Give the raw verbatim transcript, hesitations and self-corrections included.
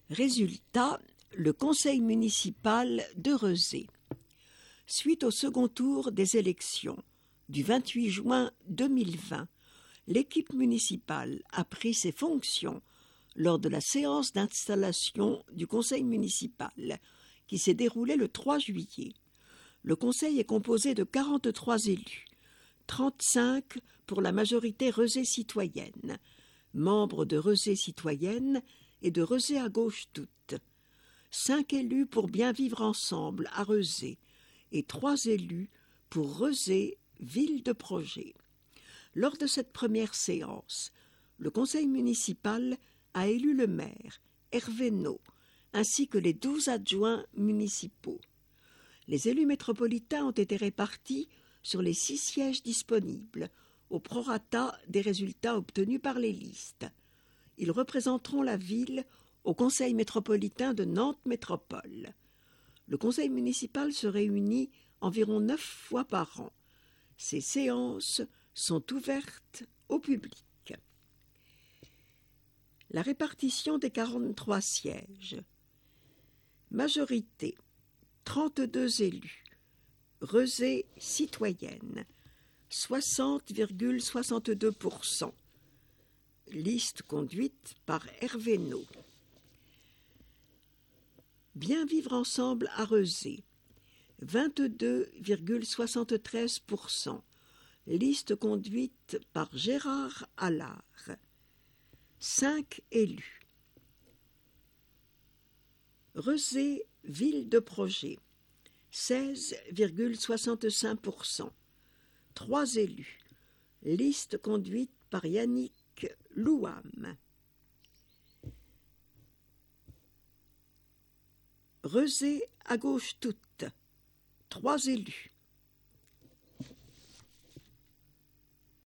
Résultat, le conseil municipal de Rezé. Suite au second tour des élections du vingt-huit juin deux mille vingt, l'équipe municipale a pris ses fonctions lors de la séance d'installation du conseil municipal qui s'est déroulée le trois juillet. Le conseil est composé de quarante-trois élus, trente-cinq pour la majorité Rezé citoyenne, membres de Rezé citoyenne et de Rezé à gauche toute, cinq élus pour bien vivre ensemble à Rezé et trois élus pour Rezé, ville de projet. Lors de cette première séance, le conseil municipal a élu le maire, Hervé No, ainsi que les douze adjoints municipaux. Les élus métropolitains ont été répartis sur les six sièges disponibles, au prorata des résultats obtenus par les listes. Ils représenteront la ville au conseil métropolitain de Nantes Métropole. Le conseil municipal se réunit environ neuf fois par an. Ces séances sont ouvertes au public. La répartition des quarante-trois sièges. Majorité, trente-deux élus. Rezé citoyenne, soixante virgule soixante-deux pour cent. Liste conduite par Hervé No. Bien vivre ensemble à Rezé, vingt-deux virgule soixante-treize pour cent. Liste conduite par Gérard Allard. cinq élus. Rezé, ville de projet, seize virgule soixante-cinq pour cent. trois élus. Liste conduite par Yannick Louam. Rezé à gauche toute, trois élus.